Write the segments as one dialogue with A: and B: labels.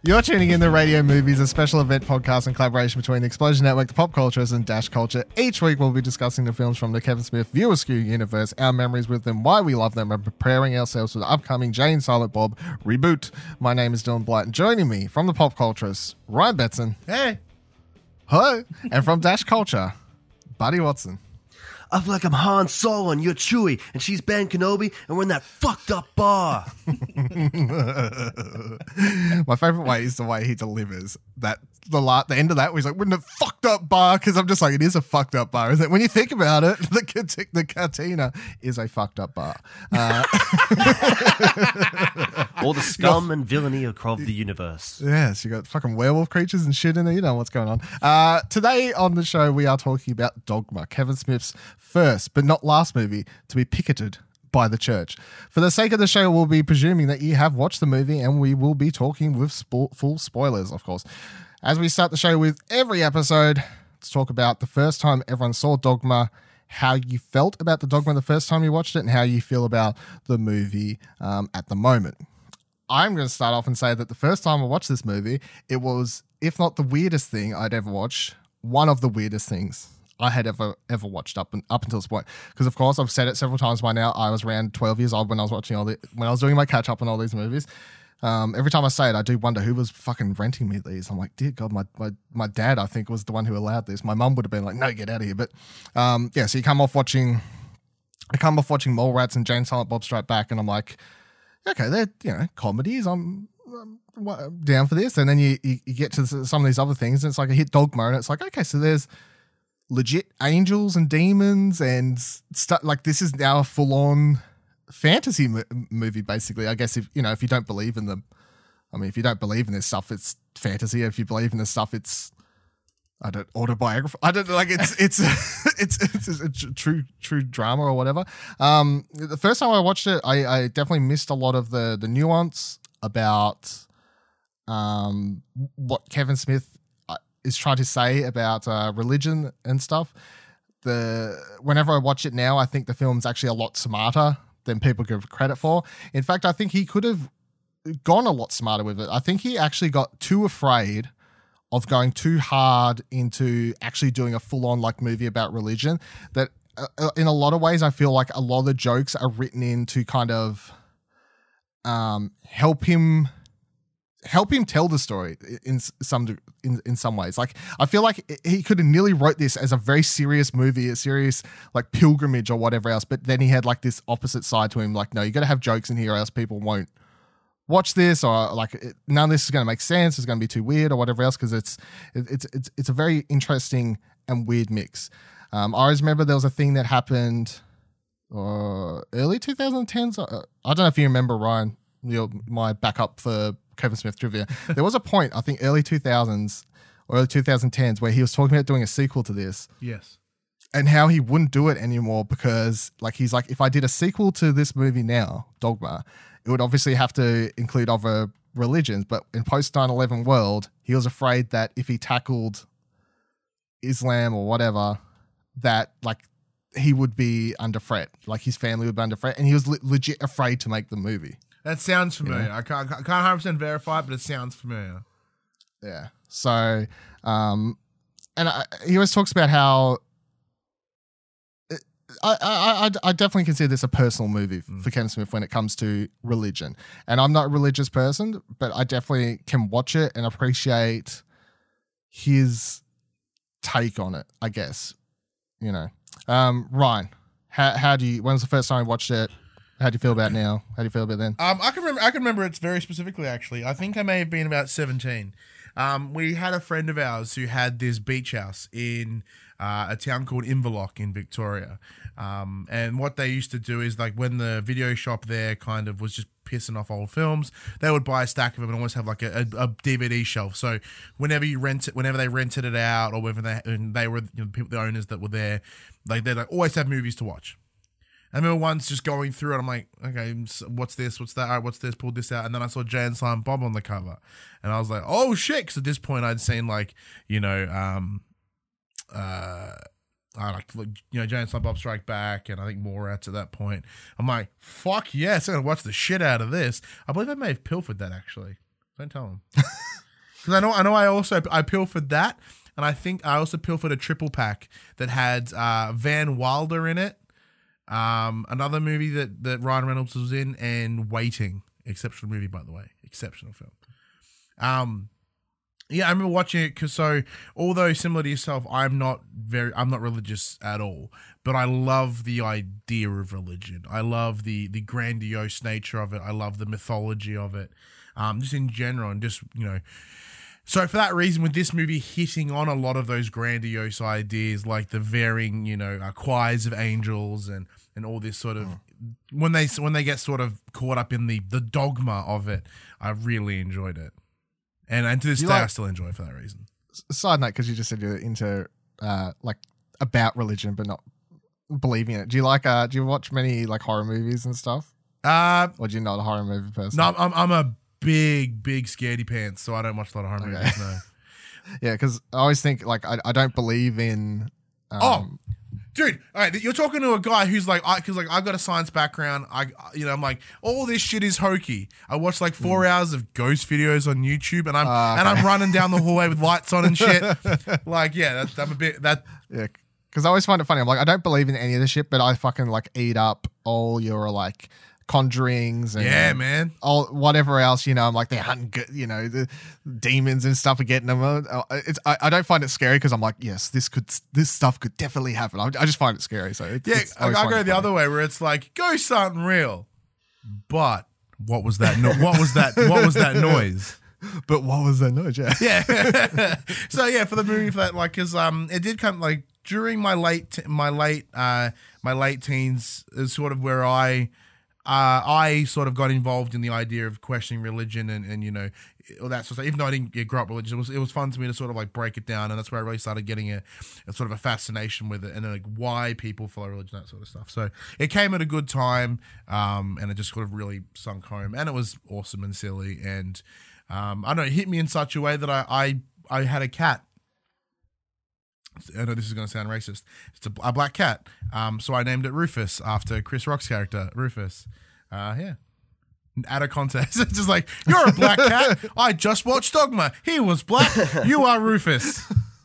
A: You're tuning in to Radio Movies, a special event podcast in collaboration between the Explosion Network, the Pop Cultures, and Dash Culture. Each week we'll be discussing the films from the Kevin Smith View Askew universe, our memories with them, why we love them, and preparing ourselves for the upcoming Jay and Silent Bob reboot. My name is Dylan Blight, and joining me from the Pop Cultures, Ryan Betson.
B: Hey.
A: Hello. And from Dash Culture, Buddy Watson.
C: I feel like I'm Han Solo and you're Chewie, and she's Ben Kenobi, and we're in that fucked up bar.
A: My favorite way is the way he delivers that. The end of that, where he's like, "We're in a fucked up bar," because I'm just like, it is a fucked up bar, isn't it? When you think about it, the cantina is a fucked up bar.
C: All the scum and villainy of the universe.
A: Yes, you got fucking werewolf creatures and shit in there. You know what's going on. Today on the show, we are talking about Dogma, Kevin Smith's first but not last movie to be picketed by the church. For the sake of the show, we'll be presuming that you have watched the movie, and we will be talking with full spoilers, of course. As we start the show with every episode, let's talk about the first time everyone saw Dogma, how you felt about the Dogma the first time you watched it, and how you feel about the movie at the moment. I'm going to start off and say that the first time I watched this movie, it was, if not the weirdest thing I'd ever watched, one of the weirdest things I had ever watched up until this point. Because of course, I've said it several times by now. I was around 12 years old when I was watching when I was doing my catch up on all these movies. Every time I say it, I do wonder who was fucking renting me these. I'm like, dear God, my dad, I think, was the one who allowed this. My mum would have been like, no, get out of here. But so you come off watching Mallrats and Jay and Silent Bob Strike Back, and I'm like, okay, they're comedies. I'm down for this. And then you get to some of these other things, and it's like I hit Dogma, and it's like, okay, so there's legit angels and demons and stuff. Like, this is now a full on fantasy movie, basically. I guess if you don't believe in them, if you don't believe in this stuff, it's fantasy. If you believe in this stuff, it's autobiography. I don't like it's a true drama or whatever. The first time I watched it, I definitely missed a lot of the nuance about what Kevin Smith is trying to say about religion and stuff. Whenever I watch it now, I think the film's actually a lot smarter than people give credit for. In fact, I think he could have gone a lot smarter with it. I think he actually got too afraid of going too hard into actually doing a full-on movie about religion, that in a lot of ways I feel like a lot of the jokes are written in to kind of help him tell the story in some ways. Like, I feel like he could have nearly wrote this as a very serious movie, a serious pilgrimage or whatever else, but then he had this opposite side to him. Like, no, you got to have jokes in here or else people won't watch this, or none of this is going to make sense. It's going to be too weird or whatever else, because it's a very interesting and weird mix. I always remember there was a thing that happened early 2010s. I don't know if you remember, Ryan, my backup for Kevin Smith trivia. There was a point, I think early 2000s or early 2010s, where he was talking about doing a sequel to this.
B: Yes.
A: And how he wouldn't do it anymore because he's like, if I did a sequel to this movie now, Dogma, it would obviously have to include other religions. But in post 9/11 world, he was afraid that if he tackled Islam or whatever, that he would be under threat, his family would be under threat, and he was legit afraid to make the movie.
B: That sounds familiar. I can't 100% verify it, but it sounds familiar.
A: Yeah. So, he always talks about how I definitely consider this a personal movie for Kevin Smith when it comes to religion. And I'm not a religious person, but I definitely can watch it and appreciate his take on it, I guess. Ryan, when was the first time you watched it? How do you feel about it now? How do you feel about it then?
B: I can remember it very specifically, actually. I think I may have been about 17. We had a friend of ours who had this beach house in a town called Inverloch in Victoria. And what they used to do is, when the video shop there kind of was just pissing off old films, they would buy a stack of them and almost have a DVD shelf. So whenever they rented it out, or whether they were the owners that were there, they'd always have movies to watch. I remember once just going through it, I'm like, okay, what's this? What's that? All right, what's this? Pulled this out. And then I saw Jay and Silent Bob on the cover. And I was like, oh, shit. Because at this point, I'd seen, Jay and Silent Bob Strike Back, and I think Mallrats at that point. I'm like, fuck yes, I'm going to watch the shit out of this. I believe I may have pilfered that, actually. Don't tell him. Because I know. I pilfered that, and I think I also pilfered a triple pack that had Van Wilder in it, another movie that Ryan Reynolds was in, and Waiting. Exceptional movie, by the way. Exceptional film. Yeah, I remember watching it because although similar to yourself, I'm not religious at all, but I love the idea of religion. I love the grandiose nature of it. I love the mythology of it, just in general, and just So for that reason, with this movie hitting on a lot of those grandiose ideas, like the varying choirs of angels and all this sort of when they get sort of caught up in the dogma of it, I really enjoyed it. And to this day, I still enjoy it for that reason.
A: Side note, because you just said you're into about religion, but not believing in it. Do you do you watch many horror movies and stuff? Or do you not a horror movie person?
B: No, I'm a big scaredy pants, so I don't watch a lot of horror movies. No.
A: Yeah, because I always think I don't believe in.
B: Dude, all right, you're talking to a guy who's because I've got a science background. I'm like, all this shit is hokey. I watch 4 hours of ghost videos on YouTube, and I'm running down the hallway with lights on and shit. I'm a bit that.
A: Yeah, because I always find it funny. I'm like, I don't believe in any of this shit, but I fucking eat up all your conjurings and
B: man,
A: all whatever else. I'm like, they're hunting, the demons and stuff are getting them. I don't find it scary because I'm like, yes, this stuff could definitely happen. I just find it scary. So
B: I go the other way where it's like ghosts aren't real, but what was that? What was that? What was that noise?
A: But what was that noise? Yeah.
B: Yeah. So for the movie for that, because it did come during my late teens is sort of where I sort of got involved in the idea of questioning religion and all that sort of stuff. Even though I didn't grow up religious, it was fun to me to sort of break it down, and that's where I really started getting a sort of a fascination with it and why people follow religion, that sort of stuff. So it came at a good time, and it just sort of really sunk home, and it was awesome and silly, and I don't know, it hit me in such a way that I had a cat. I know this is going to sound racist. It's a black cat. So I named it Rufus after Chris Rock's character, Rufus. Yeah. Out of context. It's just you're a black cat. I just watched Dogma. He was black. You are Rufus.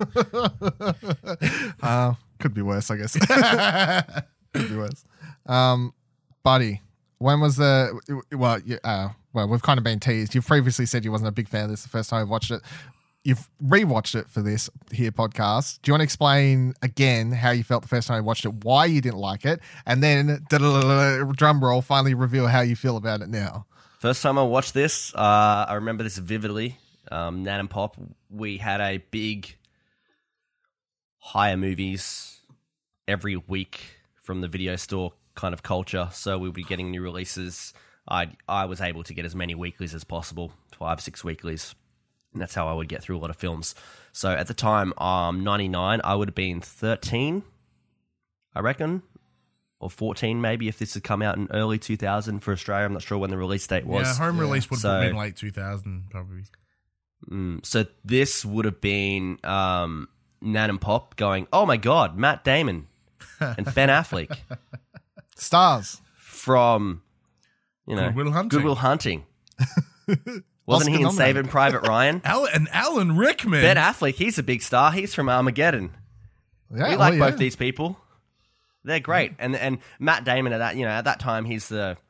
A: Could be worse, I guess. Could be worse. Buddy, when was we've kind of been teased. You've previously said you wasn't a big fan of this the first time I watched it. You've rewatched it for this here podcast. Do you want to explain again how you felt the first time you watched it, why you didn't like it, and then drum roll, finally reveal how you feel about it now?
C: First time I watched this, I remember this vividly. Nan and Pop, we had a big hire movies every week from the video store kind of culture. So we'll be getting new releases. I was able to get as many weeklies as possible, 5-6 weeklies. And that's how I would get through a lot of films. So at the time, 99, I would have been 13, I reckon, or 14 maybe if this had come out in early 2000 for Australia. I'm not sure when the release date was.
B: Yeah, home release would have been late 2000 probably.
C: So this would have been Nan and Pop going, oh my God, Matt Damon and Ben Affleck.
A: Stars.
C: From, Good Will Hunting. Wasn't he in Saving Private Ryan?
B: Alan Rickman.
C: Ben Affleck, he's a big star. He's from Armageddon.
A: Yeah,
C: we like both these people. They're great. And Matt Damon at that time, he's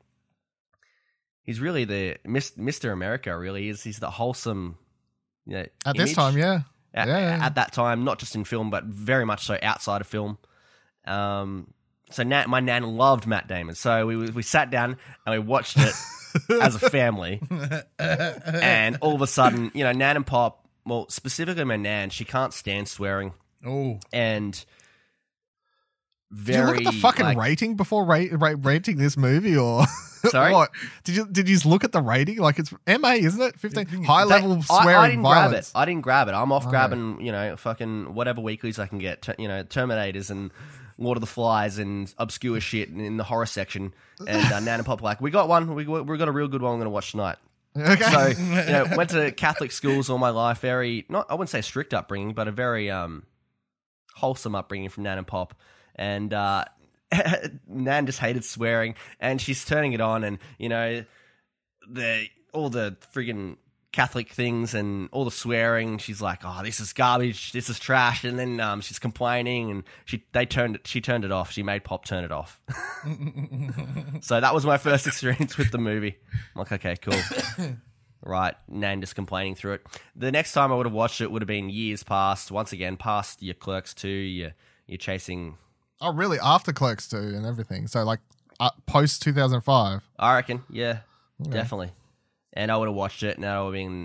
C: really the Mr. America, really. He's the wholesome
A: at
C: image.
A: This time, yeah.
C: At that time, not just in film, but very much so outside of film. So my nan loved Matt Damon. So we sat down and we watched it as a family. And all of a sudden, Nan and Pop, well, specifically my nan, she can't stand swearing.
B: Oh.
C: And
A: did you look at the fucking rating before rating this movie, or
C: sorry?
A: What? Did you look at the rating? It's MA, isn't it? 15 high level swearing.
C: I didn't
A: violence.
C: grab it. I didn't grab it. I'm off grabbing fucking whatever weeklies I can get. Terminators and Lord of the Flies and obscure shit in the horror section. And Nan and Pop we got one. We got a real good one. I'm going to watch tonight.
A: Okay.
C: So went to Catholic schools all my life. Very I wouldn't say strict upbringing, but a very wholesome upbringing from Nan and Pop. And Nan just hated swearing, and she's turning it on, and all the friggin' Catholic things and all the swearing. She's like, "Oh, this is garbage. This is trash." And then she's complaining, and she turned it off. She made Pop turn it off. So that was my first experience with the movie. I'm like, okay, cool. Right, Nan just complaining through it. The next time I would have watched it would have been years past. Once again, past your Clerks 2, you're chasing.
A: Oh, really? After Clerks 2 and everything. So like post 2005.
C: I reckon, yeah, definitely. And I would have watched it, and that would have been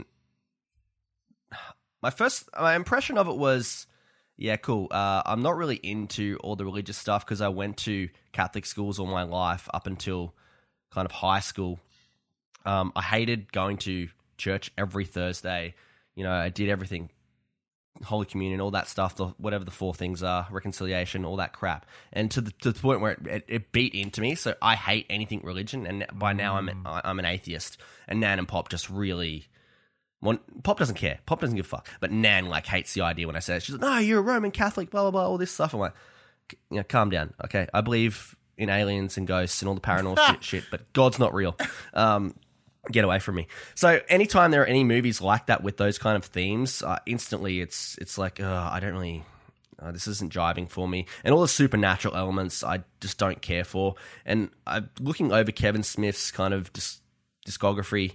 C: my impression of it was, yeah, cool. I'm not really into all the religious stuff because I went to Catholic schools all my life up until kind of high school. I hated going to church every Thursday. You know, I did everything, Holy Communion, all that stuff, whatever the 4 things are, reconciliation, all that crap. And to the point where it beat into me. So I hate anything religion, and by now I'm an atheist. And Nan and Pop just really... Well, Pop doesn't care. Pop doesn't give a fuck. But Nan like hates the idea when I say it. She's like, "No, you're a Roman Catholic, blah, blah, blah, all this stuff." I'm like, you know, calm down, okay? I believe in aliens and ghosts and all the paranormal shit, but God's not real. Get away from me. So anytime there are any movies like that with those kind of themes, instantly it's like, I don't really... this isn't jiving for me. And all the supernatural elements I just don't care for. And I'm looking over Kevin Smith's kind of discography,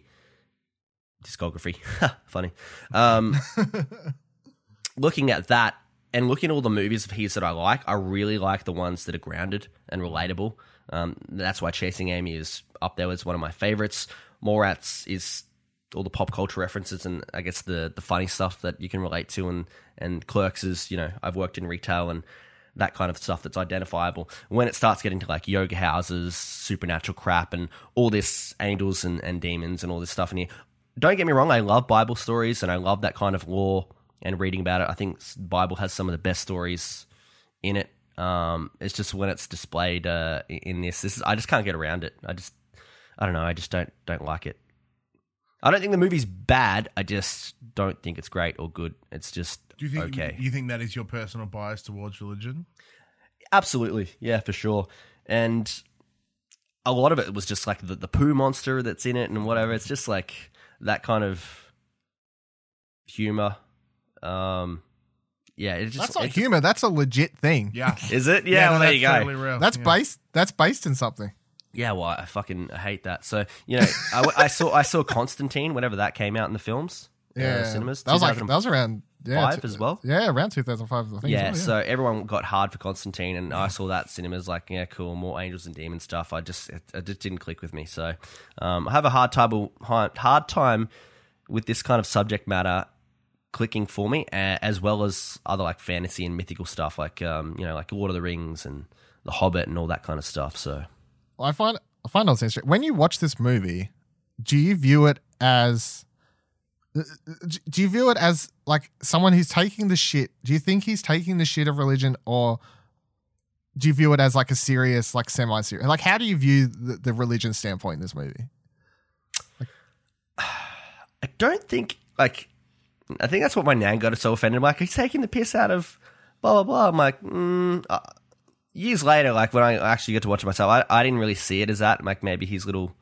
C: funny. Looking at that and looking at all the movies of his that I really like the ones that are grounded and relatable. That's why Chasing Amy is up there as one of my favorites. Mallrats is all the pop culture references and I guess the funny stuff that you can relate to, and Clerks is, you know, I've worked in retail and that kind of stuff that's identifiable. When it starts getting to like yoga houses, supernatural crap, and all this angels and demons and all this stuff in here, don't get me wrong, I love Bible stories and I love that kind of lore and reading about it. I think the Bible has some of the best stories in it. It's just when it's displayed in this I just can't get around it. I don't know. I just don't like it. I don't think the movie's bad. I just don't think it's great or good. It's just okay.
B: You think that is your personal bias towards religion?
C: Absolutely. Yeah, for sure. And a lot of it was just like the poo monster that's in it and whatever. It's just like that kind of humor. Yeah,
A: that's not humor. That's a legit thing.
B: Yeah.
C: Is it? Yeah, well, there you go.
B: Totally real.
A: That's based in something.
C: Yeah, well, I hate that. So, you know, I saw Constantine whenever that came out in the films.
A: Yeah,
C: cinemas.
A: That was around
C: 5 as well.
A: Yeah, around 2005. I think.
C: Yeah,
A: well,
C: so everyone got hard for Constantine, and I saw that cinemas. Like, yeah, cool, more angels and demon stuff. It just didn't click with me. So, I have a hard time with this kind of subject matter clicking for me, as well as other like fantasy and mythical stuff, like like Lord of the Rings and The Hobbit and all that kind of stuff. So.
A: I find it interesting. When you watch this movie, do you view it as like someone who's taking the shit? Do you think he's taking the shit of religion, or do you view it as like a serious, like semi-serious? Like, how do you view the religion standpoint in this movie?
C: I don't think I think that's what my nan got so offended. I'm like, he's taking the piss out of blah blah blah. I'm like, years later, like when I actually get to watch it myself, I didn't really see it as that. Like maybe his little,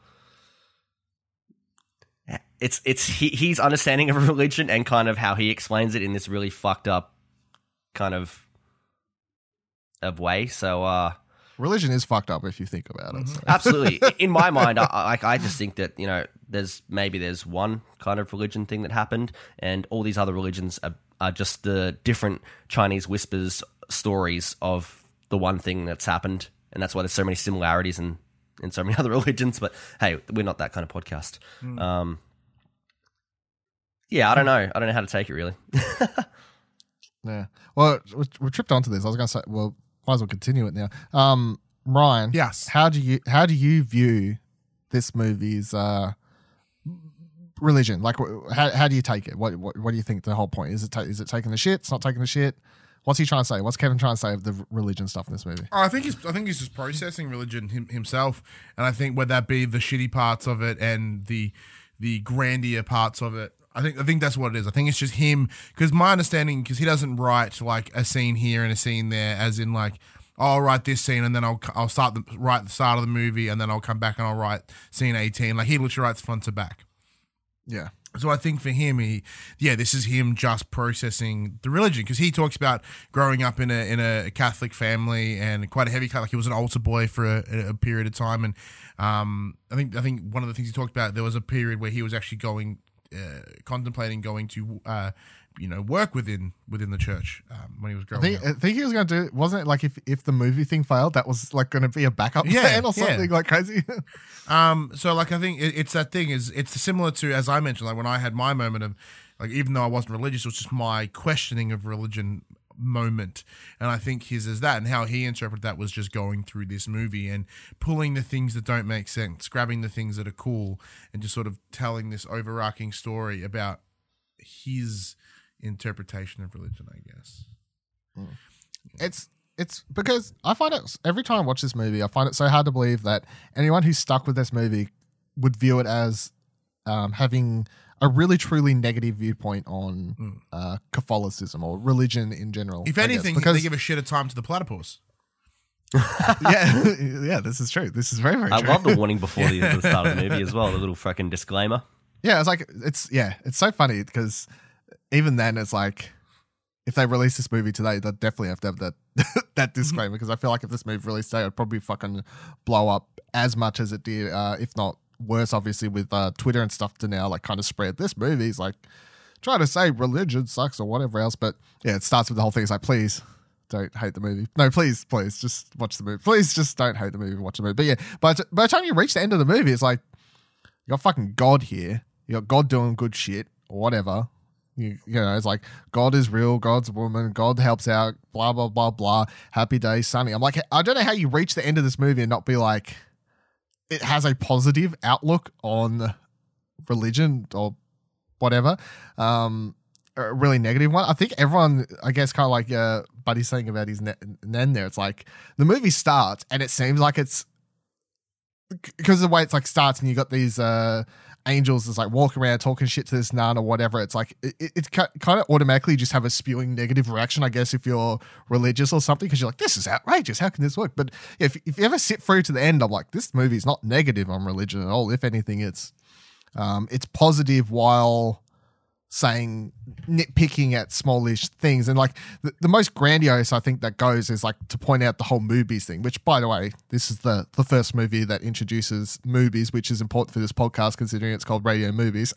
C: it's his understanding of religion and kind of how he explains it in this really fucked up kind of way. So
A: religion is fucked up if you think about it. So.
C: Absolutely. In my mind, I just think that, you know, there's one kind of religion thing that happened, and all these other religions are just the different Chinese whispers stories of the one thing that's happened, and that's why there's so many similarities in so many other religions. But hey, we're not that kind of podcast. Yeah, I don't know. I don't know how to take it really.
A: Yeah. Well, we tripped onto this. I was going to say, well, might as well continue it now. Ryan.
B: Yes.
A: How do you view this movie's religion? Like, how do you take it? What do you think the whole point is? Is it taking the shit? It's not taking the shit. What's he trying to say? What's Kevin trying to say of the religion stuff in this movie?
B: I think he's just processing religion himself, and I think whether that be the shitty parts of it and the grandier parts of it, I think that's what it is. I think it's just him, because my understanding, because he doesn't write like a scene here and a scene there, as in like, oh, I'll write this scene and then I'll write the start of the movie and then I'll come back and I'll write scene 18. Like he literally writes front to back.
A: Yeah.
B: So I think for him, this is him just processing the religion, because he talks about growing up in a Catholic family and quite a heavy Catholic. He was an altar boy for a period of time, and I think one of the things he talked about, there was a period where he was actually contemplating going to work within the church when he was growing up.
A: I think he was going to do, wasn't it like if the movie thing failed, that was like going to be a backup plan or something like crazy?
B: So like I think it's that thing, it's similar to, as I mentioned, like when I had my moment of, like, even though I wasn't religious, it was just my questioning of religion moment, and I think his is that, and how he interpreted that was just going through this movie and pulling the things that don't make sense, grabbing the things that are cool, and just sort of telling this overarching story about his interpretation of religion, I guess.
A: It's because I find it, every time I watch this movie, I find it so hard to believe that anyone who's stuck with this movie would view it as having a really truly negative viewpoint on Catholicism or religion in general.
B: If anything, because they give a shit of time to the platypus.
A: yeah, this is true. This is very, very true.
C: I love the warning before the start of the movie as well, the little fucking disclaimer.
A: Yeah, it's so funny because even then it's like, if they release this movie today, they'll definitely have to have that disclaimer, because I feel like if this movie released today, it'd probably fucking blow up as much as it did, if not worse, obviously, with Twitter and stuff to now like kind of spread. This movie's like trying to say religion sucks or whatever else, but yeah, it starts with the whole thing. It's like, please don't hate the movie. No, please just watch the movie. Please just don't hate the movie and watch the movie. But yeah, by the time you reach the end of the movie, it's like, you got fucking God here. You got God doing good shit or whatever. You know, it's like, God is real, God's a woman, God helps out, blah, blah, blah, blah. Happy day, sunny. I'm like, I don't know how you reach the end of this movie and not be like, it has a positive outlook on religion or whatever. A really negative one. I think everyone, I guess, kind of like Buddy's saying about his Nen there, it's like the movie starts and it seems like it's, because of the way it's like starts and you got these angels that's like walking around talking shit to this nun or whatever. It's like it's kind of automatically just have a spewing negative reaction, I guess, if you're religious or something, because you're like, this is outrageous, how can this work? But if you ever sit through to the end, I'm like, this movie is not negative on religion at all. If anything, it's positive while saying, nitpicking at smallish things. And like the most grandiose I think that goes is like to point out the whole movies thing, which, by the way, this is the first movie that introduces movies, which is important for this podcast considering it's called Radio Movies.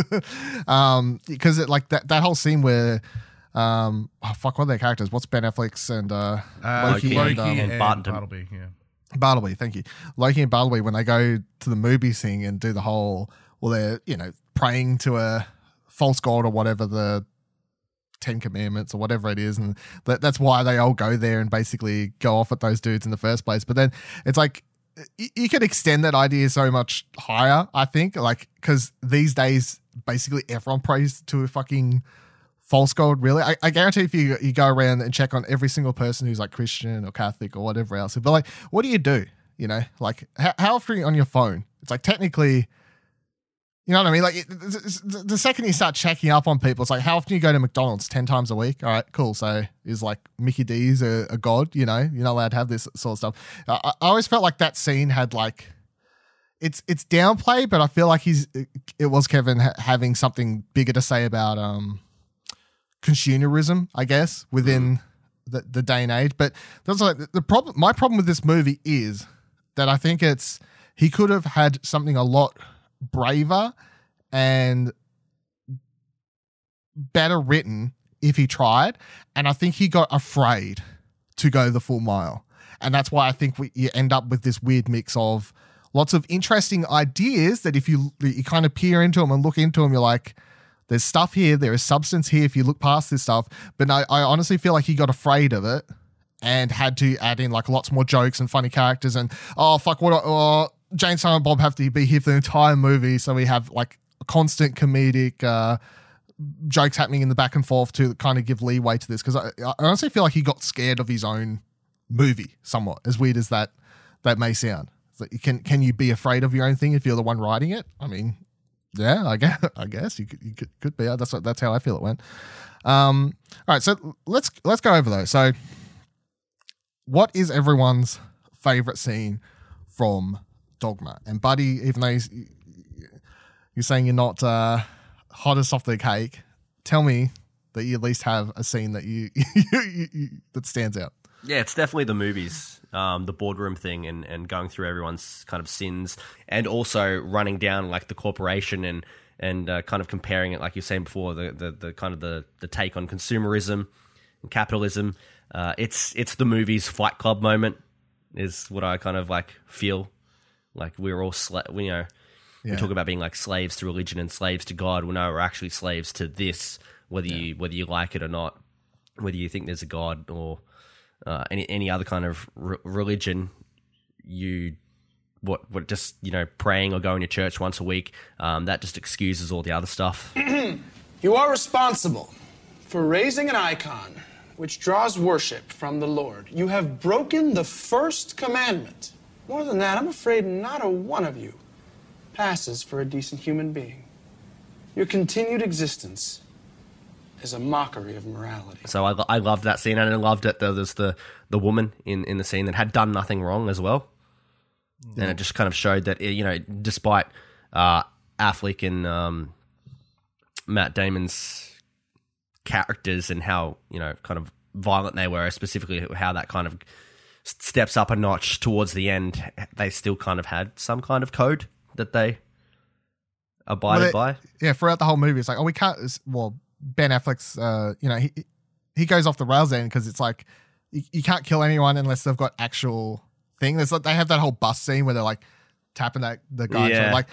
A: Because it like that whole scene where what are their characters? What's Ben Affleck's and Loki
C: and
B: Bartleby, yeah.
A: Bartleby, thank you. Loki and Bartleby, when they go to the movie thing and do the whole, well, they're, you know, praying to a false god or whatever, the 10 Commandments or whatever it is, and that's why they all go there and basically go off at those dudes in the first place. But then it's like, you could extend that idea so much higher, I think, like, because these days basically everyone prays to a fucking false god, really. I guarantee if you go around and check on every single person who's like Christian or Catholic or whatever else, but like, what do? You know, like how often are you on your phone? It's like, technically, you know what I mean? Like, the second you start checking up on people, it's like, how often you go to McDonald's? 10 times a week? All right, cool. So is like Mickey D's a god? You know, you're not allowed to have this sort of stuff. I always felt like that scene had like, it's downplay, but I feel like it was Kevin having something bigger to say about consumerism, I guess, within the day and age. But that's like the problem. My problem with this movie is that I think he could have had something a lot braver and better written if he tried, and I think he got afraid to go the full mile, and that's why I think you end up with this weird mix of lots of interesting ideas that if you kind of peer into them and look into them, you're like, there's stuff here, there is substance here if you look past this stuff. But no, I honestly feel like he got afraid of it and had to add in like lots more jokes and funny characters and Jane, Silent Bob have to be here for the entire movie, so we have like constant comedic jokes happening in the back and forth to kind of give leeway to this, because I honestly feel like he got scared of his own movie somewhat, as weird as that may sound. It's like, can you be afraid of your own thing if you're the one writing it? I mean, yeah, I guess you could be. That's how I feel it went. All right, so let's go over those. So, what is everyone's favorite scene from Dogma? And Buddy, even though you're saying you're not hottest off the cake, tell me that you at least have a scene that you that stands out.
C: Yeah, it's definitely the movies, the boardroom thing, and going through everyone's kind of sins, and also running down like the corporation and kind of comparing it, like you were saying before, the kind of the take on consumerism and capitalism. It's the movie's Fight Club moment, is what I kind of like feel like we're all we talk about being like slaves to religion and slaves to God. Well, no, we're actually slaves to this, whether you like it or not, whether you think there's a God or any other kind of religion. What just praying or going to church once a week, that just excuses all the other stuff.
D: You are responsible for raising an icon which draws worship from the Lord. You have broken the first commandment. More than that, I'm afraid not a one of you passes for a decent human being. Your continued existence is a mockery of morality.
C: So I loved that scene, and I loved it. There was the woman in the scene that had done nothing wrong as well. Yeah. And it just kind of showed that, despite Affleck and Matt Damon's characters and how, kind of violent they were, specifically how that kind of steps up a notch towards the end, they still kind of had some kind of code that they abided by.
A: Yeah, throughout the whole movie, it's like, we can't, Ben Affleck's, he goes off the rails then because it's like, you can't kill anyone unless they've got actual thing. There's like, they have that whole bus scene where they're like tapping the guy.
C: Yeah.
A: Like,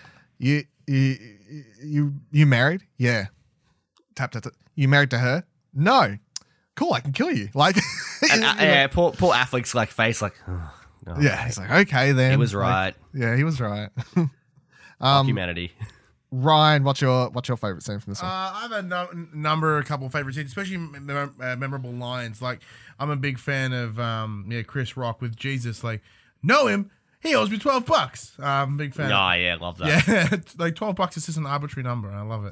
A: you married? Yeah. Tap. You married to her? No. Cool, I can kill you. Like,
C: and, poor Affleck's like face, like, oh,
A: yeah. He's like, okay then.
C: He was right.
A: Like, yeah, he was right.
C: Humanity.
A: Ryan, what's your favorite scene from this one?
B: I have a couple favorite scenes, especially memorable lines. Like, I'm a big fan of Chris Rock with Jesus. Like, know him? He owes me $12. Big fan.
C: Oh yeah, love that.
B: Yeah, like $12 is just an arbitrary number. I love it.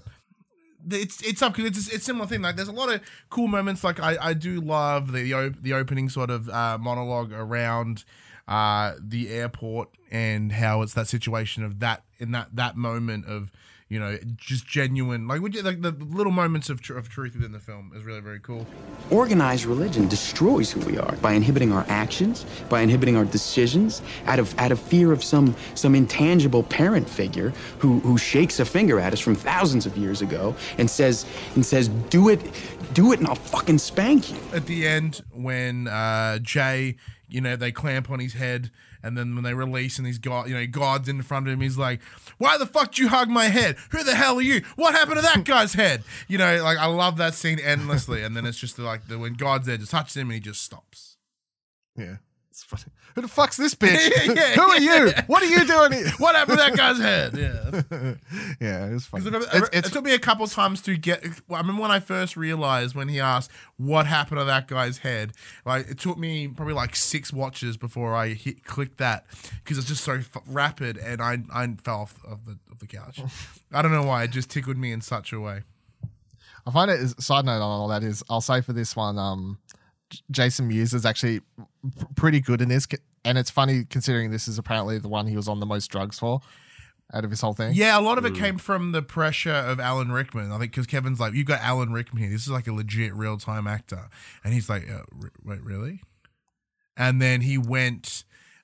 B: It's up because it's a similar thing. Like, there's a lot of cool moments. Like, I do love the opening sort of monologue around the airport and how it's that situation of that moment of just genuine, like the little moments of truth within the film is really very cool.
D: Organized religion destroys who we are by inhibiting our actions, by inhibiting our decisions, out of fear of some intangible parent figure who shakes a finger at us from thousands of years ago and says do it and I'll fucking spank you.
B: At the end, when Jay, they clamp on his head, and then when they release and he's got, God's in front of him, he's like, why the fuck did you hug my head? Who the hell are you? What happened to that guy's head? Like, I love that scene endlessly. And then it's just like when God's there, just touches him and he just stops.
A: Yeah. It's funny. Who the fuck's this bitch? Who are you? What are you doing here?
B: What happened to that guy's head? Yeah.
A: Yeah, it was funny.
B: It took me a couple times to get. I remember when I first realized when he asked what happened to that guy's head. Like, it took me probably like 6 watches before I clicked that because it's just so rapid, and I fell off of the couch. I don't know why. It just tickled me in such a way.
A: I find it, side note on all that is, I'll say for this one, Jason Mewes is actually pretty good in this, and it's funny considering this is apparently the one he was on the most drugs for out of his whole thing.
B: Yeah, a lot of it came from the pressure of Alan Rickman. I think because Kevin's like, you've got Alan Rickman here. This is like a legit real-time actor. And he's like, wait, really? And then he went,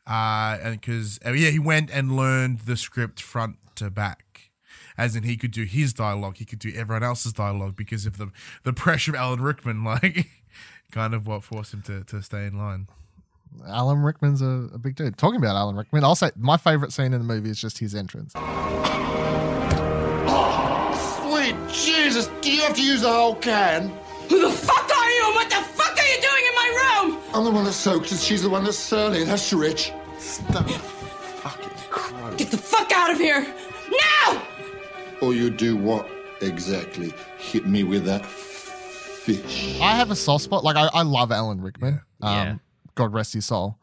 B: he went and learned the script front to back. As in, he could do his dialogue, he could do everyone else's dialogue because of the pressure of Alan Rickman, like, kind of what forced him to stay in line.
A: Alan Rickman's a big dude. Talking about Alan Rickman, I'll say my favorite scene in the movie is just his entrance.
E: Oh, sweet Jesus, do you have to use the whole can?
F: Who the fuck are you and what the fuck are you doing in my room?
E: I'm the one that soaks and she's the one that's surly. That's rich. Stop fucking crying.
F: Get the fuck out of here! Now!
E: Or you do what exactly? Hit me with that fish.
A: I have a soft spot. Like, I love Alan Rickman.
C: Yeah.
A: God rest his soul.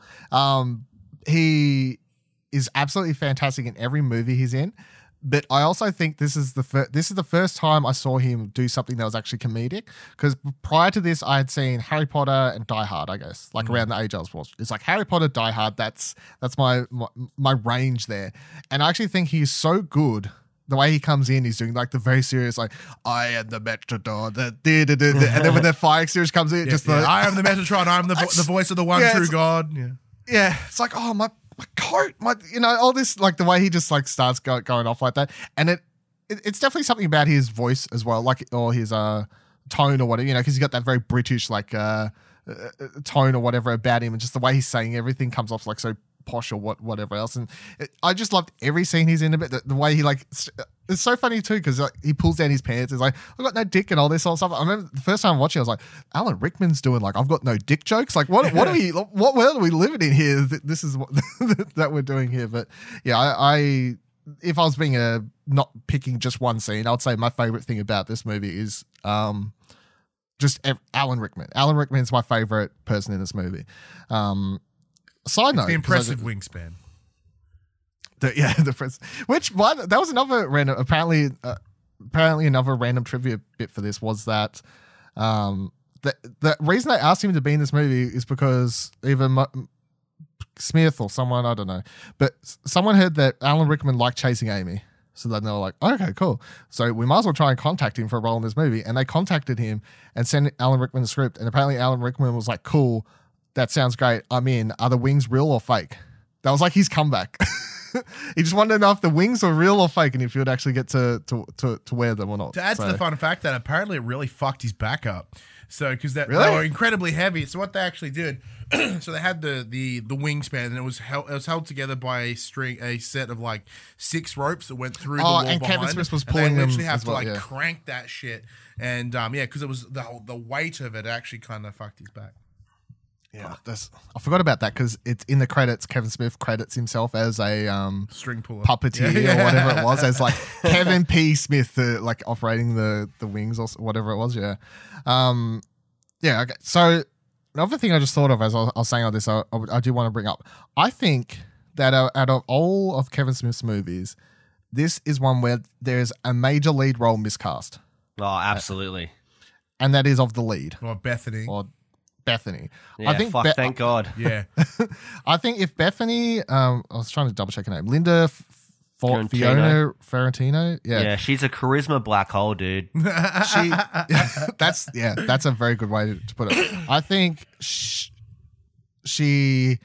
A: He is absolutely fantastic in every movie he's in. But I also think this is the first time I saw him do something that was actually comedic. Because prior to this, I had seen Harry Potter and Die Hard, I guess, like around the age I was watching. It's like Harry Potter, Die Hard. That's my range there. And I actually think he's so good the way he comes in, he's doing like the very serious, like, I am the Metrodon, and then when the fire extinguisher comes in,
B: I am the Metatron, I'm the voice of the one true God.
A: Yeah, it's like, oh, my coat, all this, like the way he just like starts going off like that. And it's definitely something about his voice as well, like, or his tone or whatever, because he's got that very British like tone or whatever about him, and just the way he's saying everything comes off like so posh or whatever else. And I just loved every scene he's in a bit. The way he like, it's so funny too, because like, he pulls down his pants. He's like, I've got no dick and all this sort of stuff. I remember the first time watching, I was like, Alan Rickman's doing like, I've got no dick jokes. Like, what world are we living in here? This is what that we're doing here. But yeah, I if I was being not picking just one scene, I would say my favorite thing about this movie is just Alan Rickman. Alan Rickman is my favorite person in this movie. Side note,
B: the impressive wingspan. Which one? That was another random. Apparently another random trivia bit for this was that the reason they asked him to be in this movie is because either Smith or someone, I don't know, but someone heard that Alan Rickman liked Chasing Amy. So then they were like, okay, cool. So we might as well try and contact him for a role in this movie. And they contacted him and sent Alan Rickman the script. And apparently Alan Rickman was like, cool, that sounds great. I'm in. Are the wings real or fake? That was like his comeback. He just wanted to know if the wings were real or fake and if he would actually get to wear them or not. To add to the fun fact that apparently it really fucked his back up. So because they were incredibly heavy. So what they actually did, so they had the wingspan, and it was held together by a set of like 6 ropes that went through the wall
A: and
B: behind.
A: Kevin Smith was pulling them.
B: They literally have to
A: well,
B: crank that shit, and because it was the weight of it actually kind of fucked his back.
A: Yeah, I forgot about that because it's in the credits. Kevin Smith credits himself as a
B: string puller,
A: puppeteer or whatever it was, as like Kevin P. Smith, like operating the wings or whatever it was. Yeah, okay. So another thing I just thought of as I was saying all this, I do want to bring up. I think that out of all of Kevin Smith's movies, this is one where there's a major lead role miscast.
C: Oh, absolutely.
A: And that is of the lead.
B: Or Bethany.
C: Yeah,
A: I think
C: thank God.
B: Yeah.
A: I think if Bethany, I was trying to double check her name, Linda Fiona Ferrantino. Yeah,
C: she's a charisma black hole, dude.
A: That's a very good way to put it. I think she's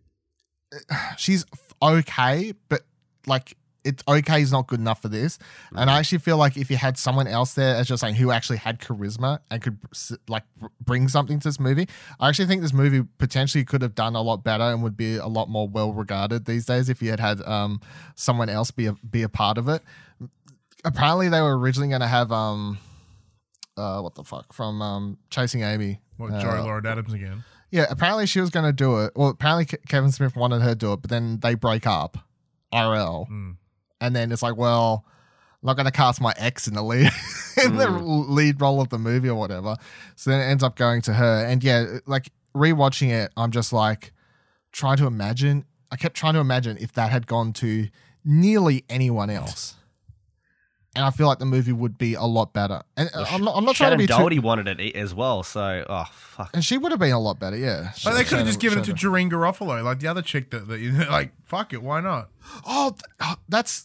A: okay, but like it's okay is not good enough for this. And I actually feel like if you had someone else there, as you're saying, who actually had charisma and could like bring something to this movie, I actually think this movie potentially could have done a lot better and would be a lot more well regarded these days if you had someone else be a part of it. Apparently, they were originally going to have what the fuck from Chasing Amy.
B: Jory Lauren Adams again.
A: Yeah, apparently she was going to do it. Well, apparently Kevin Smith wanted her to do it, but then they break up. IRL. And then it's like, well, I'm not going to cast my ex in the lead role of the movie or whatever. So then it ends up going to her. And yeah, like rewatching it, I'm just like trying to imagine. I kept trying to imagine if that had gone to nearly anyone else. And I feel like the movie would be a lot better. And I'm not trying to be
C: Doherty wanted it as well, so fuck.
A: And she would have been a lot better, yeah.
B: But they could have just given it to Doreen Garofalo, like the other chick that you know, like fuck it, why not?
A: Is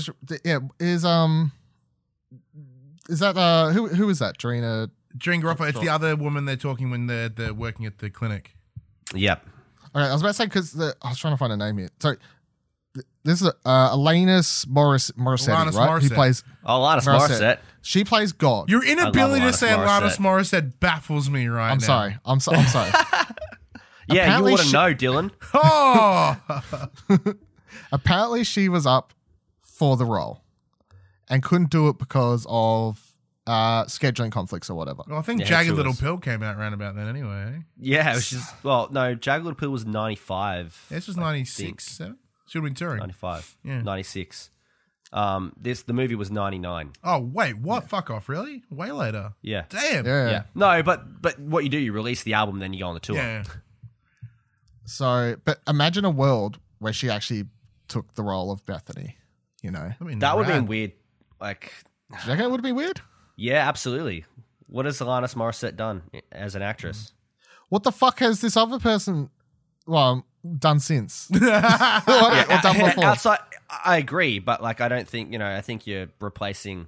A: that who is that? Doreen
B: Garofalo. It's the other woman they're talking when they're working at the clinic.
C: Yep.
A: Okay, I was about to say because I was trying to find a name here. So this is Alanis Morissette, right?
B: Morissette.
A: Who plays
C: Alanis Morissette.
A: She plays God.
B: Your inability to say Alanis Morissette baffles me right now.
A: I'm sorry.
C: Yeah,
A: Apparently
C: you ought to know, Dylan.
B: Oh!
A: Apparently she was up for the role and couldn't do it because of scheduling conflicts or whatever.
B: Well, I think Jagged Little Pill came out around about then anyway.
C: Yeah, it was just, Jagged Little Pill was 95.
B: This was 96. Should have been touring.
C: 95.
B: Yeah.
C: 96. The movie was 99.
B: Oh, wait, what? Yeah. Fuck off, really? Way later.
C: Yeah.
B: Damn.
A: Yeah.
C: No, but what you do, you release the album, then you go on the tour.
B: Yeah.
A: So, but imagine a world where she actually took the role of Bethany, you know?
C: That would have been weird. Like,
A: do you reckon it would be weird?
C: Yeah, absolutely. What has Alanis Morissette done as an actress?
A: What the fuck has this other person, done since? or done before?
C: I agree, but like I don't think I think you're replacing,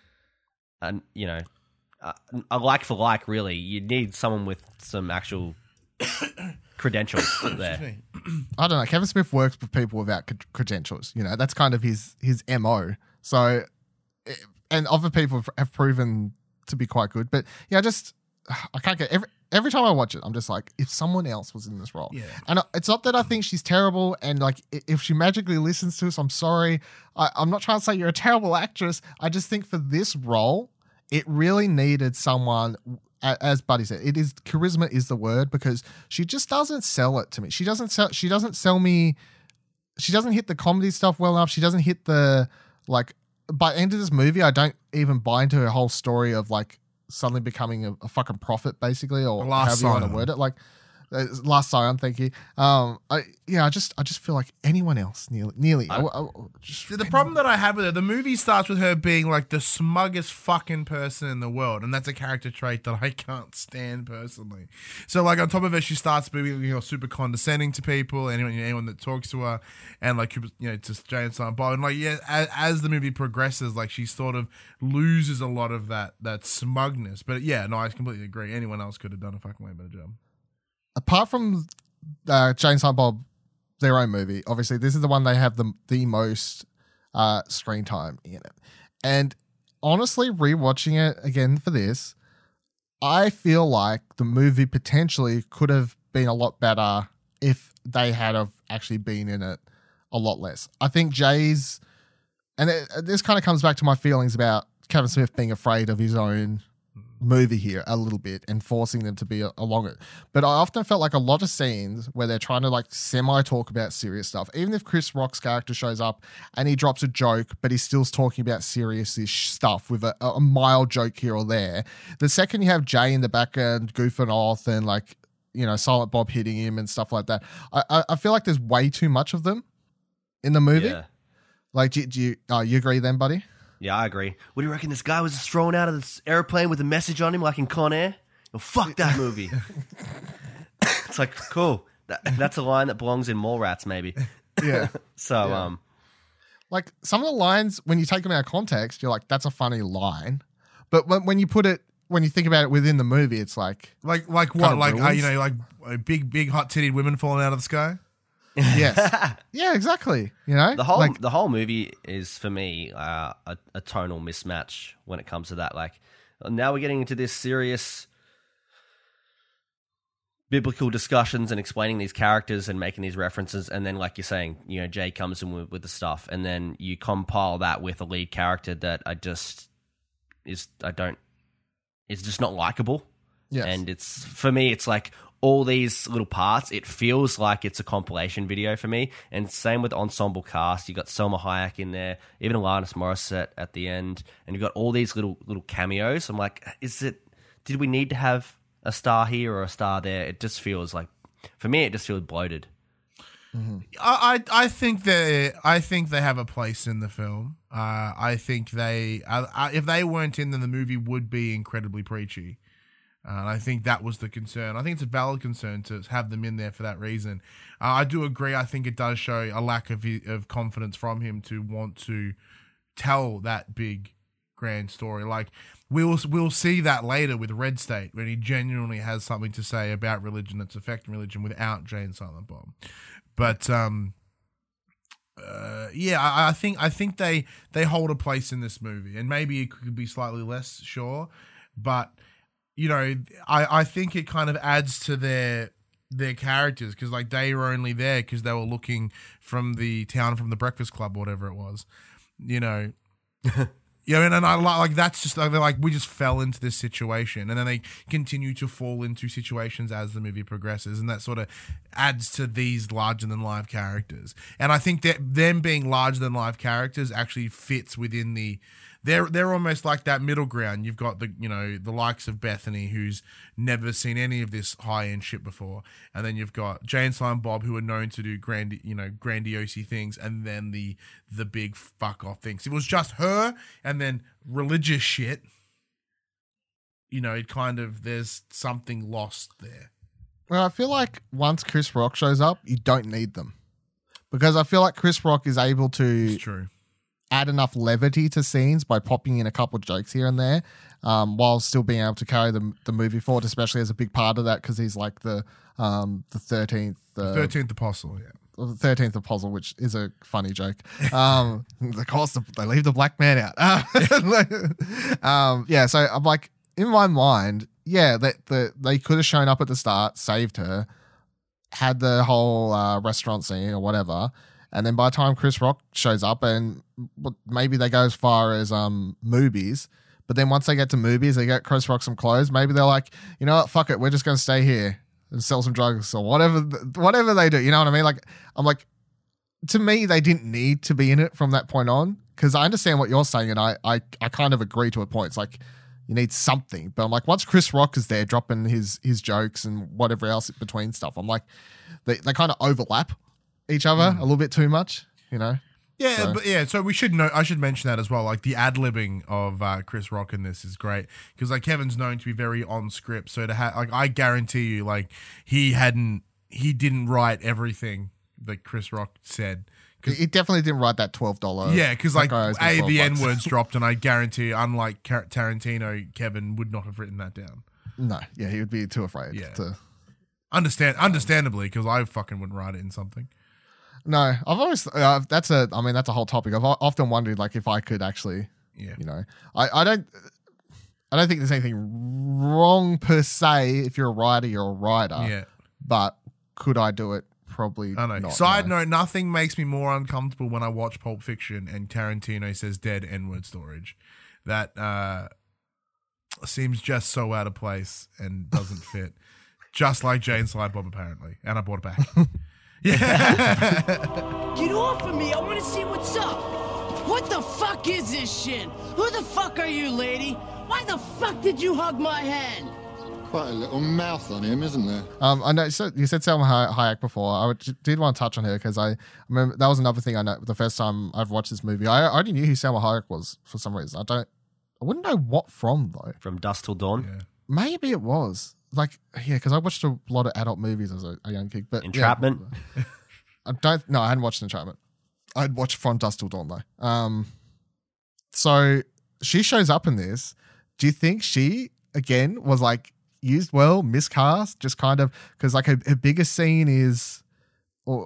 C: a like for like. Really, you need someone with some actual credentials there.
A: I don't know. Kevin Smith works with people without credentials. That's kind of his MO. So, and other people have proven to be quite good. But yeah, I can't get every time I watch it, I'm just like, if someone else was in this role.
B: Yeah.
A: And it's not that I think she's terrible. And like, if she magically listens to us, I'm sorry. I'm not trying to say you're a terrible actress. I just think for this role, it really needed someone. As Buddy said, charisma is the word, because she just doesn't sell it to me. She doesn't sell me. She doesn't hit the comedy stuff well enough. She doesn't hit the, like, by the end of this movie, I don't even buy into her whole story of like suddenly becoming a fucking prophet, basically, or however you want to word it. Like, Last Scion, thank you. I just feel like anyone else nearly.
B: The problem that I have with her, the movie starts with her being like the smuggest fucking person in the world, and that's a character trait that I can't stand personally. So like on top of it, she starts being super condescending to people, anyone that talks to her, and like just Jay and Silent Bob, and like as the movie progresses, like she sort of loses a lot of that smugness. But yeah, no, I completely agree. Anyone else could have done a fucking way better job.
A: Apart from Jay and Silent Bob, their own movie, obviously this is the one they have the most screen time in it. And honestly, rewatching it again for this, I feel like the movie potentially could have been a lot better if they had have actually been in it a lot less. I think Jay's, and this kind of comes back to my feelings about Kevin Smith being afraid of his own movie here a little bit and forcing them to be along it. But I often felt like a lot of scenes where they're trying to like semi-talk about serious stuff, even if Chris Rock's character shows up and he drops a joke, but he's still talking about serious-ish stuff with a mild joke here or there. The second you have Jay in the background goofing off and like, Silent Bob hitting him and stuff like that, I feel like there's way too much of them in the movie. Yeah. Like, do you agree then, buddy?
C: Yeah, I agree. What do you reckon? This guy was just thrown out of this airplane with a message on him, like in Con Air? Oh, fuck that movie. It's like, cool. That's a line that belongs in Mallrats, maybe.
A: Yeah.
C: So,
A: like some of the lines, when you take them out of context, you're like, that's a funny line. But when you think about it within the movie, it's like
B: what? Like big hot titted women falling out of the sky?
A: Yes. Yeah, exactly.
C: The whole movie is for me a tonal mismatch when it comes to that. Like, now we're getting into this serious biblical discussions and explaining these characters and making these references, and then like you're saying, Jay comes in with the stuff, and then you compile that with a lead character that is just not likable.
A: Yes.
C: And it's, for me, it's like all these little parts, it feels like it's a compilation video for me. And same with the ensemble cast. You got Selma Hayek in there, even Alanis Morissette at the end, and you've got all these little cameos. I'm like, did we need to have a star here or a star there? It just feels like, for me, it just feels bloated.
B: Mm-hmm. I think they have a place in the film. I think if they weren't in, then the movie would be incredibly preachy. And I think that was the concern. I think it's a valid concern to have them in there for that reason. I do agree. I think it does show a lack of confidence from him to want to tell that big, grand story. Like we'll see that later with Red State, when he genuinely has something to say about religion that's affecting religion without Jay and Silent Bob. But I think they hold a place in this movie, and maybe it could be slightly less, sure, but. I think it kind of adds to their characters, because like they were only there because they were looking from the town from the Breakfast Club or whatever it was, and I like that's just they're like, we just fell into this situation, and then they continue to fall into situations as the movie progresses, and that sort of adds to these larger than life characters. And I think that them being larger than life characters actually fits within the. They're almost like that middle ground. You've got the likes of Bethany, who's never seen any of this high end shit before, and then you've got Jay and Silent Bob, who are known to do grandiose things, and then the big fuck off things. If it was just her and then religious shit, it kind of, there's something lost there.
A: Well, I feel like once Chris Rock shows up, you don't need them. because I feel like Chris Rock is able to
B: It's true.
A: add enough levity to scenes by popping in a couple of jokes here and there, while still being able to carry the movie forward, especially as a big part of that because he's like the 13th
B: 13th Apostle, yeah.
A: the 13th apostle, which is a funny joke. Of course, they leave the black man out. Yeah, so I'm like, in my mind, yeah, they could have shown up at the start, saved her, had the whole restaurant scene or whatever, and then by the time Chris Rock shows up, and maybe they go as far as movies, but then once they get to movies, they get Chris Rock some clothes. Maybe they're like, you know what, fuck it, we're just going to stay here and sell some drugs or whatever they do. You know what I mean? Like, I'm like, to me, they didn't need to be in it from that point on, because I understand what you're saying, and I kind of agree to a point. It's like, you need something. But I'm like, once Chris Rock is there dropping his jokes and whatever else between stuff, I'm like, they kind of overlap each other a little bit too much, you know?
B: Yeah,
A: So-
B: but yeah, so we should know. I should mention that as well. Like the ad libbing of Chris Rock in this is great because like Kevin's known to be very on script. So to have like, I guarantee you, like he didn't write everything that Chris Rock said.
A: He definitely didn't write that $12.
B: Yeah, because like
A: that guy owes me
B: the
A: $12.
B: N words dropped, and I guarantee, you, unlike Tarantino, Kevin would not have written that down.
A: No, yeah, he would be too afraid
B: Yeah.
A: to.
B: Understandably, because I fucking wouldn't write it in something.
A: No, I've always that's a whole topic. I've often wondered like if I could actually,
B: Yeah.
A: you know, I don't think there's anything wrong per se. If you're a writer, you're a writer.
B: Yeah.
A: But could I do it? Probably.
B: I know.
A: Not,
B: Side
A: no.
B: note, nothing makes me more uncomfortable when I watch Pulp Fiction and Tarantino says dead N-word storage. That seems just so out of place and doesn't fit. Just like Jane Silent Bob, apparently. And I brought it back. Yeah.
F: Get off of me. I want to see what's up. What the fuck is this shit? Who the fuck are you, lady? Why the fuck did you hug my hand?
E: Quite a little mouth on him, isn't there?
A: I know. So you said Selma Hayek before. Did want to touch on her because I remember that was another thing I know. The first time I've watched this movie, I already knew who Selma Hayek was for some reason. I wouldn't know what from though.
C: From Dusk Till Dawn.
B: Yeah.
A: Maybe it was like because I watched a lot of adult movies as a young kid. But
C: Entrapment.
A: Yeah, I hadn't watched Entrapment. I'd watched From Dusk Till Dawn though. So she shows up in this. Do you think she again was like used well, miscast, just kind of because like her biggest scene is, or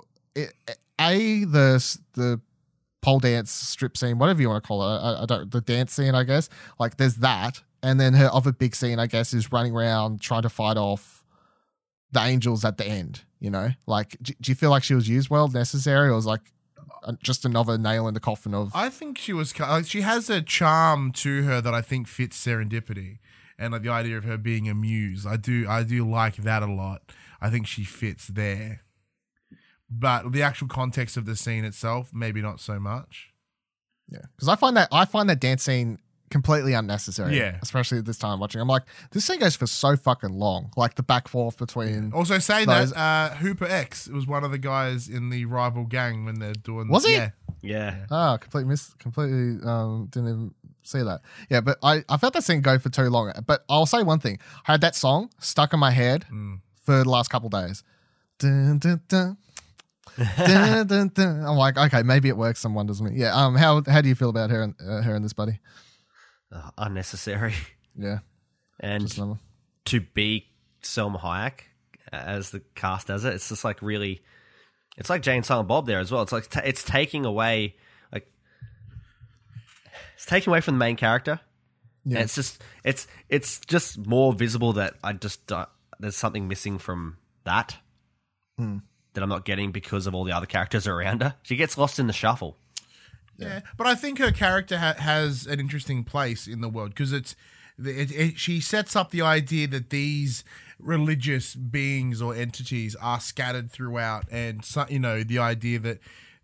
A: the pole dance strip scene, whatever you want to call it. I don't the dance scene, I guess. Like there's that, and then her other big scene, I guess, is running around trying to fight off the angels at the end. You know, like do you feel like she was used well, necessary, or was like just another nail in the coffin of?
B: I think she was. She has a charm to her that I think fits Serendipity, and like the idea of her being a muse. I do like that a lot. I think she fits there, but the actual context of the scene itself, maybe not so much.
A: Yeah, because I find that dance scene completely unnecessary.
B: Yeah.
A: Especially at this time watching. I'm like, this scene goes for so fucking long. Like the back forth between.
B: Also, saying
A: Those-
B: that, Hooper X was one of the guys in the rival gang when they're doing.
A: Was he?
B: Yeah.
C: Yeah.
A: Completely didn't even see that. Yeah, but I felt that scene go for too long. But I'll say one thing. I had that song stuck in my head for the last couple of days. Dun, dun, dun. Dun, dun, dun. I'm like, okay, maybe it works some wonders for me. Yeah. How do you feel about her and this buddy?
C: Unnecessary.
A: Yeah.
C: And
A: Just another.
C: to be Selma Hayek as the cast does it, it's just like really, it's like Jane Silent Bob there as well. It's like it's taking away from the main character.
A: Yeah.
C: And it's just more visible that there's something missing from that that I'm not getting because of all the other characters around her. She gets lost in the shuffle.
B: Yeah, but I think her character has an interesting place in the world because she sets up the idea that these religious beings or entities are scattered throughout, and so, the idea that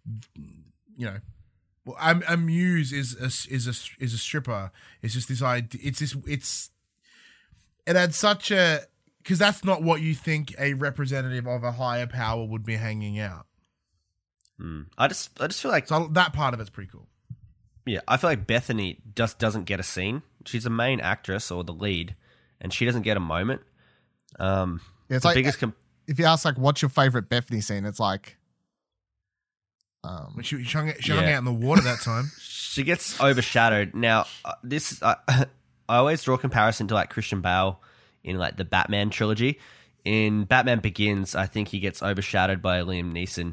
B: a muse is a stripper. It's just this idea. It had such a because that's not what you think a representative of a higher power would be hanging out.
C: I just feel like
B: So that part of it's pretty cool.
C: yeah, I feel like Bethany just doesn't get a scene. She's the main actress or the lead, and she doesn't get a moment.
A: Yeah, it's
C: the
A: like
C: biggest
A: if you ask like what's your favorite Bethany scene, it's like
B: She hung out in the water that time.
C: She gets overshadowed. Now, I always draw a comparison to like Christian Bale in like the Batman trilogy. In Batman Begins, I think he gets overshadowed by Liam Neeson.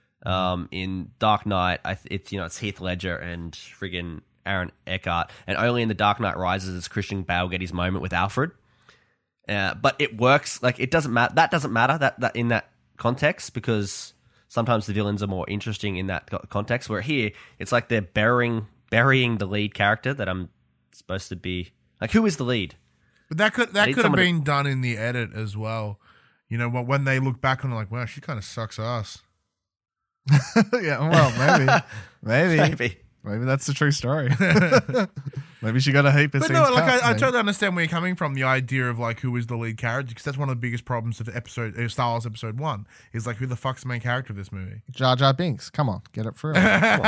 C: In Dark Knight, it's Heath Ledger and friggin' Aaron Eckhart, and only in The Dark Knight Rises does Christian Bale get his moment with Alfred. But it works. Like, it doesn't matter. That doesn't matter that in that context, because sometimes the villains are more interesting in that context. Where here, it's like they're burying the lead character that I'm supposed to be. Like, who is the lead?
B: But that could have been done in the edit as well. You know, when they look back on it, like, wow, she kind of sucks ass.
A: Yeah, well, maybe that's the true story. Maybe she got a heap of
B: But
A: scenes
B: no, like
A: cut,
B: I totally understand where you're coming from. The idea of like who is the lead character, because that's one of the biggest problems of Star Wars Episode 1 is like, who the fuck's the main character of this movie?
A: Jar Jar Binks. Come on, get it through.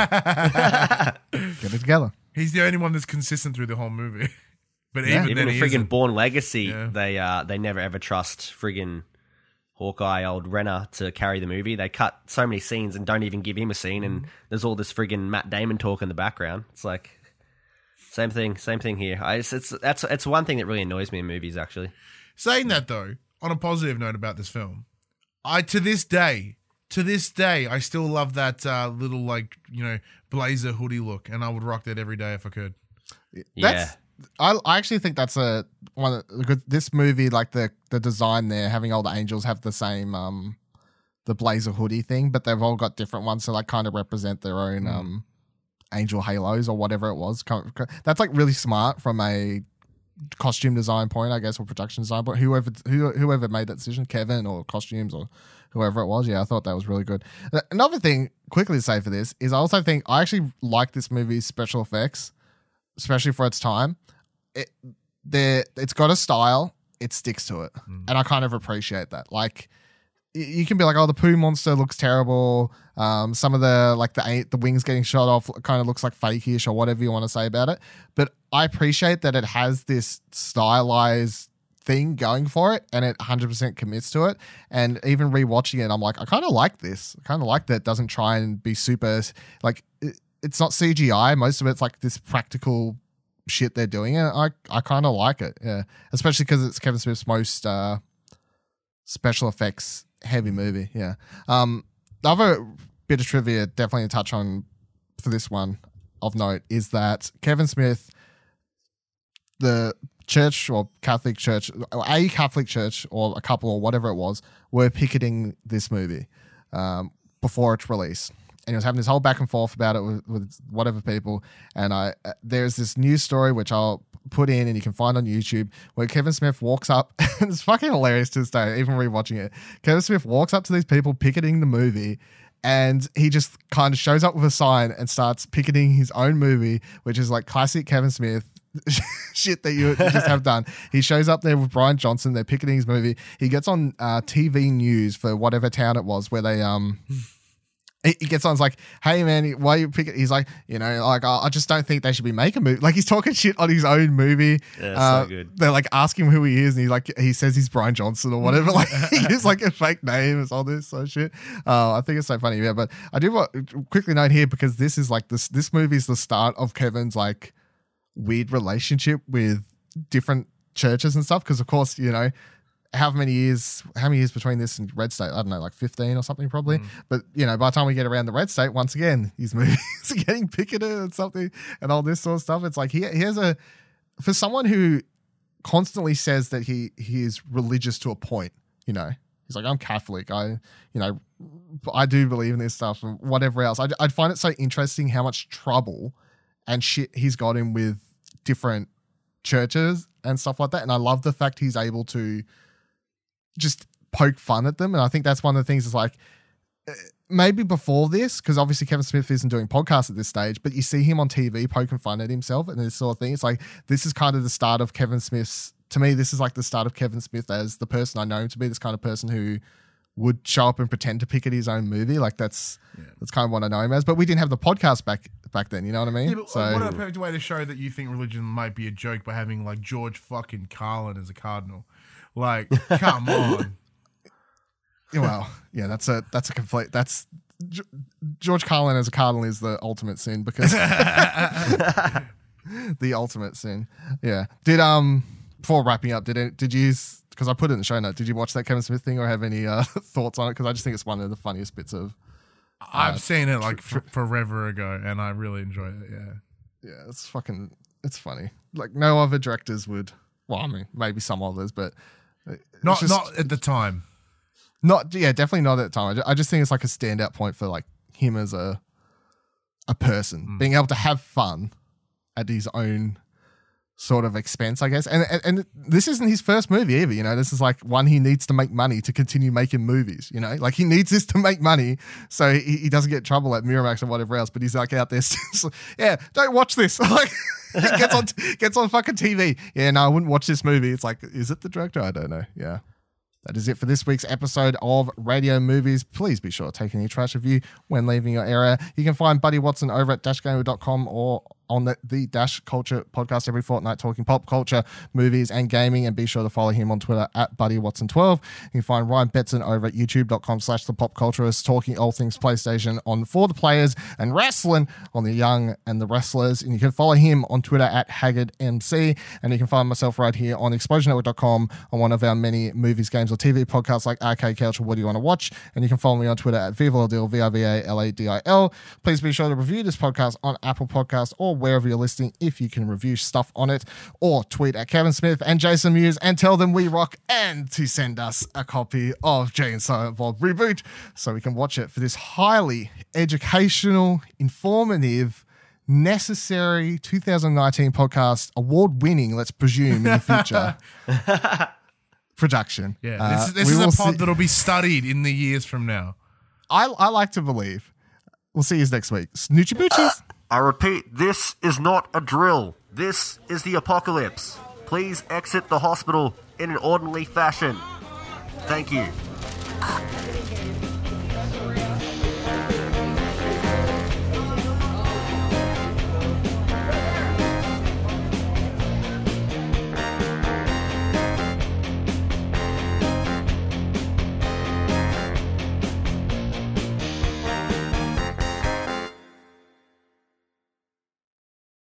A: Get it together.
B: He's the only one that's consistent through the whole movie. But even then,
C: with
B: he
C: friggin'
B: isn't.
C: Born Legacy,
B: Yeah.
C: they never ever trust friggin' Hawkeye, old Renner, to carry the movie. They cut so many scenes and don't even give him a scene, and there's all this friggin' Matt Damon talk in the background. It's like same thing here. It's one thing that really annoys me in movies, actually.
B: Saying that though, on a positive note about this film, to this day, I still love that little like blazer hoodie look, and I would rock that every day if I could.
A: I actually think that's this movie, like the design there, having all the angels have the same the blazer hoodie thing, but they've all got different ones to like kind of represent their own angel halos or whatever it was. That's like really smart from a costume design point, I guess, or production design point. Whoever made that decision, Kevin or costumes or whoever it was, I thought that was really good. Another thing quickly to say for this is I actually like this movie's special effects, especially for its time. It's got a style, it sticks to it, and I kind of appreciate that. Like, you can be like, oh, the poo monster looks terrible. Some of the wings getting shot off kind of looks like fake-ish or whatever you want to say about it. But I appreciate that it has this stylized thing going for it, and it 100% commits to it. And even rewatching it, I'm like, I kind of like this. I kind of like that it doesn't try and be super like. It's not CGI. Most of it's like this practical shit they're doing, and I kind of like it. Yeah, especially because it's Kevin Smith's most special effects heavy movie. Yeah. The other bit of trivia, definitely to touch on for this one of note, is that Kevin Smith, the church or Catholic church, a Catholic church or a couple or whatever it was, were picketing this movie before its release. And he was having this whole back and forth about it with whatever people. And there's this news story, which I'll put in and you can find on YouTube, where Kevin Smith walks up, and it's fucking hilarious to this day, even rewatching it. Kevin Smith walks up to these people picketing the movie, and he just kind of shows up with a sign and starts picketing his own movie, which is like classic Kevin Smith shit that you just have done. He shows up there with Brian Johnson. They're picketing his movie. He gets on TV news for whatever town it was where they he gets on, it's like, hey man, why you pick it? He's like, I just don't think they should be making a movie. Like, he's talking shit on his own movie.
C: Yeah, so good.
A: They're like asking him who he is, and he says he's Brian Johnson or whatever. Like, he gives like a fake name and all this sort of shit. I think it's so funny. Yeah, but I do want to quickly note here, because this is like this movie is the start of Kevin's like weird relationship with different churches and stuff. Because of course, how many years between this and Red State? I don't know, like 15 or something probably. But, by the time we get around the Red State, once again, his movies are getting picketed and something and all this sort of stuff. It's like he has for someone who constantly says that he is religious to a point, he's like, I'm Catholic. I do believe in this stuff and whatever else. I'd find it so interesting how much trouble and shit he's got in with different churches and stuff like that. And I love the fact he's able to just poke fun at them. And I think that's one of the things is like, maybe before this, because obviously Kevin Smith isn't doing podcasts at this stage, but you see him on TV poking fun at himself and this sort of thing. It's like, this is kind of the start of Kevin Smith's, to me, this is like the start of Kevin Smith as the person I know him to be, this kind of person who would show up and pretend to pick at his own movie. Like that's kind of what I know him as. But we didn't have the podcast back then, you know what I mean?
B: Yeah, but what a perfect way to show that you think religion might be a joke by having like George fucking Carlin as a cardinal. Like, come on.
A: Well, yeah, that's a complete, George Carlin as a cardinal is the ultimate sin because the ultimate sin. Yeah. Did before wrapping up, did you? Because I put it in the show note. Did you watch that Kevin Smith thing or have any thoughts on it? Because I just think it's one of the funniest bits of.
B: I've seen it like forever ago, and I really enjoyed it. Yeah.
A: Yeah, it's funny. Like no other directors would. Well, I mean, maybe some others, but
B: not at the time.
A: Definitely not at the time. I just think it's like a standout point for like him as a person being able to have fun at his own sort of expense, I guess. And this isn't his first movie either. You know, this is like one he needs to make money to continue making movies. You know, like he needs this to make money so he doesn't get in trouble at Miramax or whatever else. But he's like out there, don't watch this. Like. gets on fucking TV. Yeah, no, I wouldn't watch this movie. It's like, is it the director? I don't know. Yeah. That is it for this week's episode of Radio Movies. Please be sure to take any trash review when leaving your area. You can find Buddy Watson over at dashgamer.com or on the Dash Culture podcast every fortnight, talking pop culture, movies, and gaming. And be sure to follow him on Twitter at BuddyWatson12. You can find Ryan Betson over at youtube.com/thepopculturist, talking all things PlayStation on For the Players and wrestling on the Young and the Wrestlers. And you can follow him on Twitter at HaggardMC. And you can find myself right here on ExplosionNetwork.com on one of our many movies, games, or TV podcasts like Arcade Couch or What Do You Want to Watch? And you can follow me on Twitter at VivaLadil, VIVALADIL. Please be sure to review this podcast on Apple Podcasts or wherever you're listening if you can review stuff on it, or tweet at Kevin Smith and Jason Mewes and tell them we rock, and to send us a copy of Jay and Silent Bob Reboot so we can watch it for this highly educational, informative, necessary 2019 podcast, award-winning, let's presume, in the future. Production.
B: Yeah, this is a pod that'll be studied in the years from now.
A: I like to believe. We'll see you next week. Snoochie boochies.
C: I repeat, this is not a drill. This is the apocalypse. Please exit the hospital in an orderly fashion. Thank you.